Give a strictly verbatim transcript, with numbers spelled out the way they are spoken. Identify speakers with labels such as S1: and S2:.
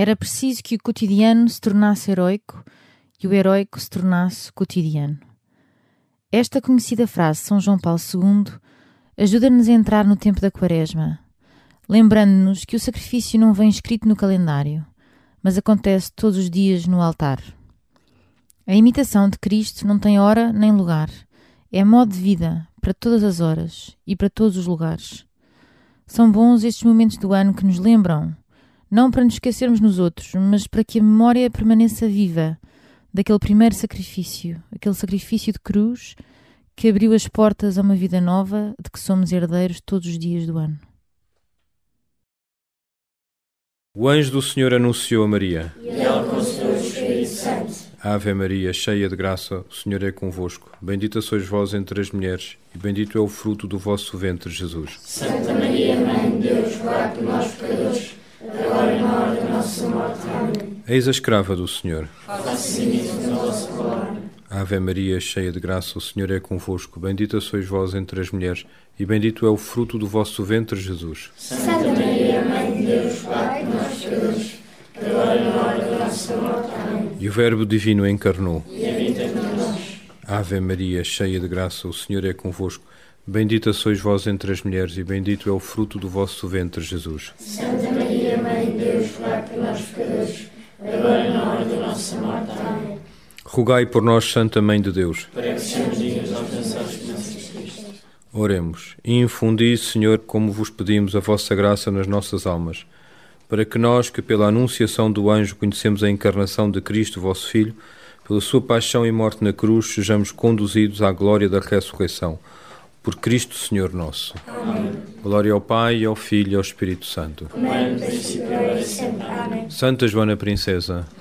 S1: Era preciso que o cotidiano se tornasse heroico e o heroico se tornasse cotidiano. Esta conhecida frase de São João Paulo segundo ajuda-nos a entrar no tempo da Quaresma, lembrando-nos que o sacrifício não vem escrito no calendário, mas acontece todos os dias no altar. A imitação de Cristo não tem hora nem lugar, é modo de vida para todas as horas e para todos os lugares. São bons estes momentos do ano que nos lembram, não para nos esquecermos nos outros, mas para que a memória permaneça viva daquele primeiro sacrifício, aquele sacrifício de cruz que abriu as portas a uma vida nova de que somos herdeiros todos os dias do ano.
S2: O anjo do Senhor anunciou a Maria.
S3: E ela concebeu o Espírito Santo.
S2: Ave Maria, cheia de graça, o Senhor é convosco. Bendita sois vós entre as mulheres, e bendito é o fruto do vosso ventre, Jesus.
S3: Santa Maria, Mãe de Deus, rogai por nós, pecadores, agora e na hora da nossa morte. Amém.
S2: Eis a escrava do Senhor.
S3: Faça-se em mim a vossa palavra.
S2: Ave Maria, cheia de graça, o Senhor é convosco. Bendita sois vós entre as mulheres, e bendito é o fruto do vosso ventre, Jesus.
S3: Santa Maria, Mãe de Deus, rogai por nós, pecadores, agora e na hora da nossa morte. Amém.
S2: E o Verbo divino encarnou.
S3: E habita entre nós.
S2: Ave Maria, cheia de graça, o Senhor é convosco. Bendita sois vós entre as mulheres, e bendito é o fruto do vosso ventre, Jesus.
S3: Santa Maria, Mãe de Deus, rogai por nós, pecadores, agora e na hora da nossa morte. Amém.
S2: Rogai por nós, Santa Mãe de Deus.
S3: Para que sejamos dignos de alcançar as bênçãos de Cristo.
S2: Oremos. E infundi, Senhor, como vos pedimos, a vossa graça nas nossas almas, para que nós, que pela anunciação do anjo conhecemos a encarnação de Cristo, vosso Filho, pela sua paixão e morte na cruz, sejamos conduzidos à glória da ressurreição. Por Cristo, Senhor nosso.
S3: Amém.
S2: Glória ao Pai, e ao Filho e ao Espírito Santo.
S3: Como é no princípio, agora e sempre. Amém.
S2: Santa Joana Princesa,